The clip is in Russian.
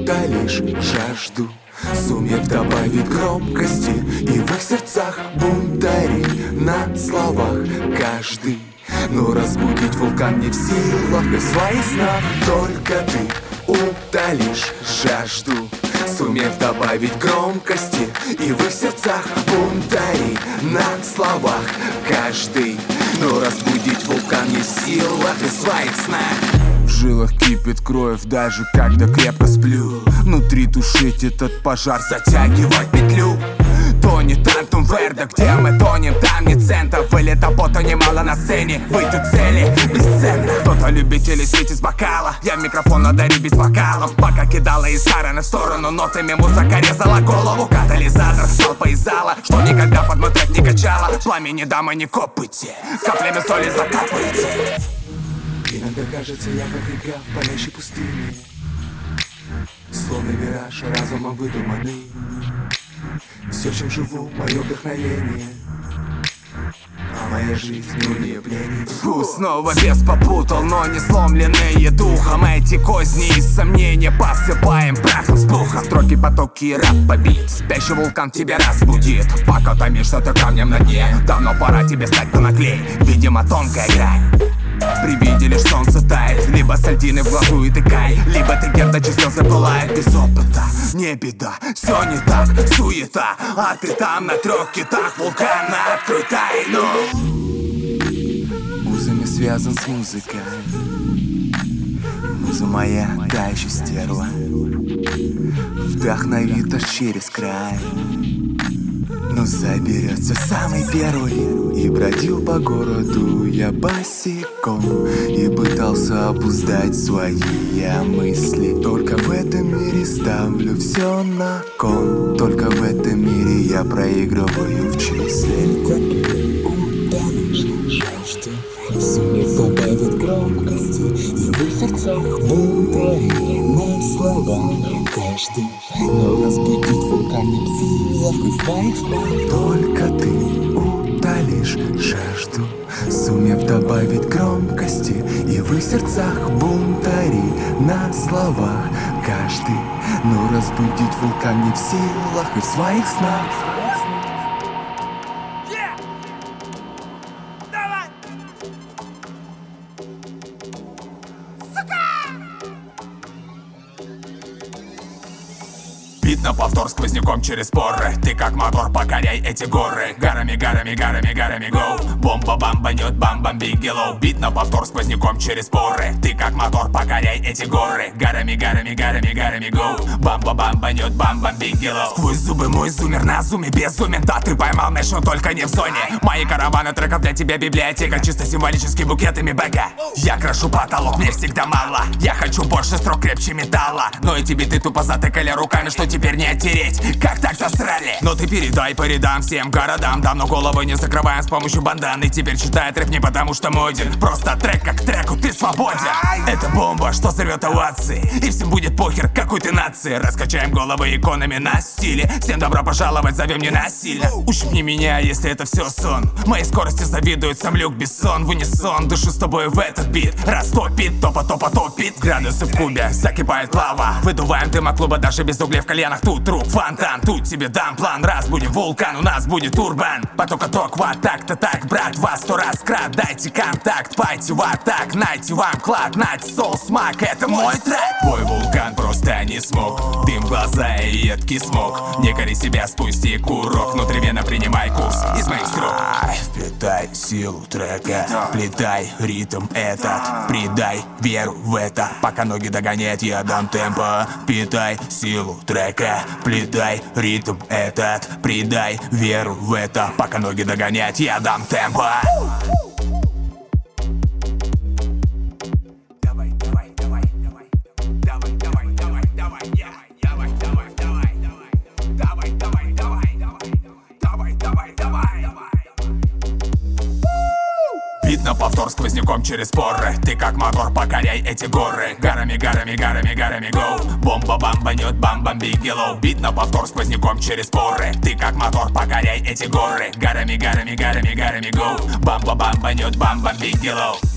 утолишь жажду, сумев добавить громкости, и в их сердцах бунтари на словах каждый. Но разбудить вулкан не в силах, и в своих снах только ты утолишь жажду, сумев добавить громкости, и в их сердцах бунтари на словах каждый. Но разбудить вулкан не в силах, и в своих снах. В жилах кипит кровь, даже когда крепко сплю. Внутри тушить этот пожар, затягивать петлю. Тонет Антум Верда, где мы тонем, там не цента. Вылета пота немало на сцене, выйдут цели бесценно. Кто-то любитель светить из бокала, я в микрофон надо ребить вокалом. Пока кидала из стороны в сторону, нотами музыка резала голову. Катализатор, толпа из зала, что никогда под мой трек не качала. Пламени дамы не копайте, каплями соли закапайте. Иногда кажется, я как река в палящей пустыне, словно вираж разумом выдуманный. Все, чем живу, мое вдохновение, а моя жизнь не улепление. Снова вес попутал, но не сломленные духом. Эти козни и сомнения посыпаем прахом с пухом. Строки, потоки, рэп побит, спящий вулкан тебя разбудит. Пока томишься ты камнем на дне, давно пора тебе стать понаклей. Видимо, тонкая грань. При виде лишь солнце тает, либо сальдины в глазу и тыкай, либо ты гердочи слезы пылает. Без опыта, не беда, все не так, суета, а ты там на 3 китах вулкана, открой тайну. Узами связан с музыкой, муза моя, та еще стерва, вдохновит аж через край. Но заберется самый первый. И бродил по городу я босиком, и пытался обуздать свои мысли. Только в этом мире ставлю все на кон, только в этом мире я проигрываю в числе. Сумев добавить громкости, и в их сердцах бунтари на слова каждый. Но разбудить вулкан не в силах, и в своих снах только ты утолишь жажду, сумев добавить громкости, и в их сердцах бунтари на словах каждый. Но разбудить вулкан не в силах, и в своих снах. Бит на повтор сквозняком через поры. Ты как мотор, покоряй эти горы. Горами, горами, горами, горами, гоу. Бомба, бамбанет, бам-бам, бигелоу. Бит на повтор сквозняком через поры. Ты как мотор, покоряй эти горы. Горами, горами, горами, горами, гоу. Бамба, бамбанет, бам-бам, бигелоу. Сквозь зубы мой зумер на зуме безумен. Да, ты поймал мяч, но только не в зоне. Мои караваны треков для тебя библиотека, чисто символически букетами бэка. Я крашу потолок, мне всегда мало. Я хочу больше строк, крепче металла. Но эти биты тупо затыкали руками, что теперь не оттереть, как так засрали. Но ты передай по рядам всем городам. Давно головы не закрываем с помощью бандан. И теперь читает рэп не потому что моден, просто трек как треку, ты свободен. Это бомба, что взорвет овации, и всем будет похер, какой ты нации. Раскачаем головы иконами на стиле. Всем добро пожаловать, зовем не насильно. Ущипни меня, если это все сон. Моей скорости завидует сам Люк Бессон. В унисон, душу с тобой в этот бит. Растопит, топа топит. Градусы в кубе, закипает лава. Выдуваем дым от клуба даже без углей в коленах. Тут труп, фонтан, тут тебе дам план. Разбудим вулкан, у нас будет урбан. Поток, вот так-то так, брат, вас 100 раз крат. Дайте контакт, пойте в атак. Найте вам клад, найте соус, смак, это мой трек. Твой вулкан просто не смог. Дым в глаза и едкий смог. Не кори себя, спусти курок. Внутривенно принимай курс из моих строк. Впитай силу трека, вплетай ритм этот. Придай веру в это, пока ноги догоняют, я дам темпо. Впитай силу трека, вплетай ритм этот. Придай веру в это, пока ноги догоняют, я дам темпо. Бит на повтор сквозняком через поры. Ты как мотор, покоряй эти горы. Горами, горами, горами, горами, гоу. Бомба, бамбанет, бам-бам, бигелоу. Бит на повтор сквозняком через поры. Ты как мотор, покоряй эти горы. Горами, горами, горами, горами, гоу. Бамба, бамбанет, бам-бам, бигелоу.